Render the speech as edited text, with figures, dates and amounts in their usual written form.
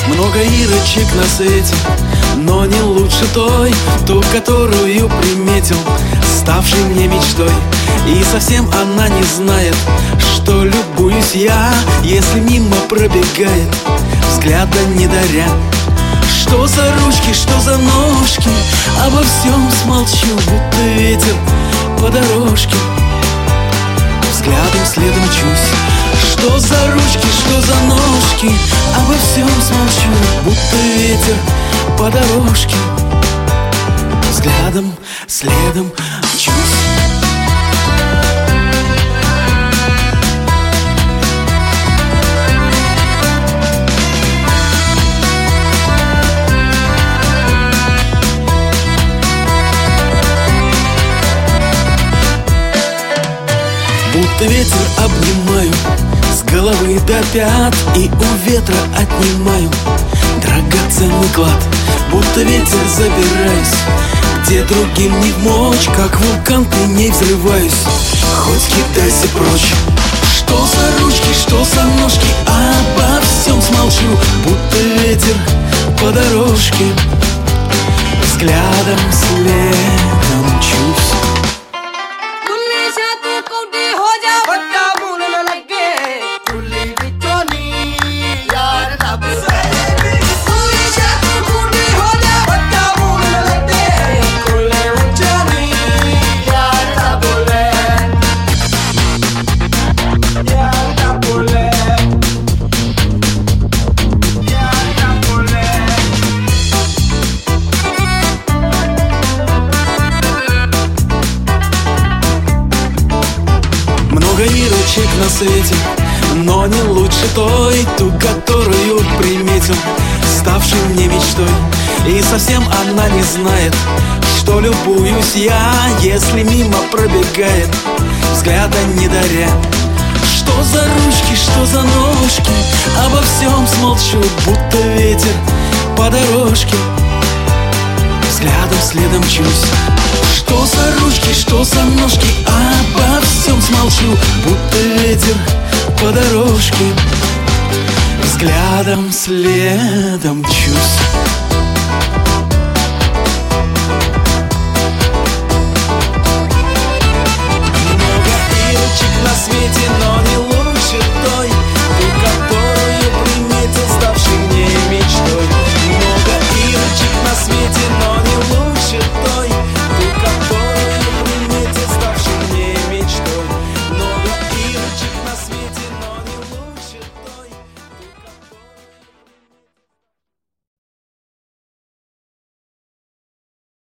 Много Ирочек на свете, но не лучше той, ту, которую приметил, ставшей мне мечтой. И совсем она не знает, что любуюсь я, если мимо пробегает, взгляда не даря. Что за ручки, что за ножки, обо всем смолчу, будто ветер по дорожке, взглядом следом мчусь. Что за ручки, что за ножки, обо всем смолчу, будто ветер по дорожке, взглядом следом мчусь. Будто ветер обнимаю с головы до пят, и у ветра отнимаю драгоценный клад. Будто ветер забираюсь, где другим не вмочь, как вулкан пеней взрываюсь, хоть кидайся прочь. Что за ручки, что за ножки, обо всем смолчу, будто ветер по дорожке, взглядом следом мчусь. Много Ирочек на свете, но не лучше той, ту, которую приметил, ставшей мне мечтой. И совсем она не знает, что любуюсь я, если мимо пробегает, взгляда не даря. Что за ручки, что за ножки, обо всем смолчу, будто ветер по дорожке, взглядом следом мчусь. Что за ручки, что за ножки, обо всем смолчу, будто ветер по дорожке, взглядом следом мчусь. Много Ирочек на свете, но не лучше